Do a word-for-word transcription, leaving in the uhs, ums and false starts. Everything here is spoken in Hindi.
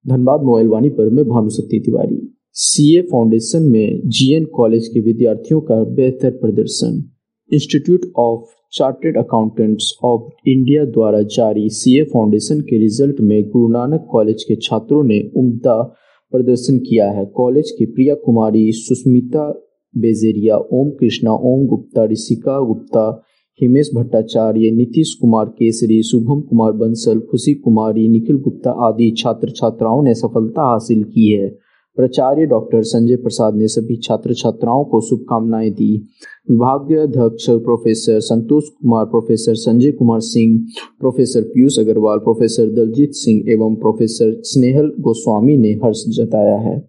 धनबाद मोबाइल वाणी पर मैं भानुशक्ति तिवारी। सीए फाउंडेशन में जीएन कॉलेज के विद्यार्थियों का बेहतर प्रदर्शन। Institute of chartered accountants of India द्वारा जारी सीए फाउंडेशन के रिजल्ट में गुरु नानक कॉलेज के छात्रों ने उम्दा प्रदर्शन किया है। कॉलेज की प्रिया कुमारी, सुष्मिता बेजेरिया, ओम कृष्णा, ओम गुप्ता, ऋषिका गुप्ता, हिमेश भट्टाचार्य, नीतीश कुमार केसरी, शुभम कुमार बंसल, खुशी कुमारी, निखिल गुप्ता आदि छात्र छात्राओं ने सफलता हासिल की है। प्राचार्य डॉक्टर संजय प्रसाद ने सभी छात्र छात्राओं को शुभकामनाएं दी। विभागाध्यक्ष professor Santosh Kumar, professor Sanjay Kumar Singh, professor Piyush Agarwal, professor Daljit Singh एवं प्रोफेसर स्नेहल गोस्वामी ने हर्ष जताया है।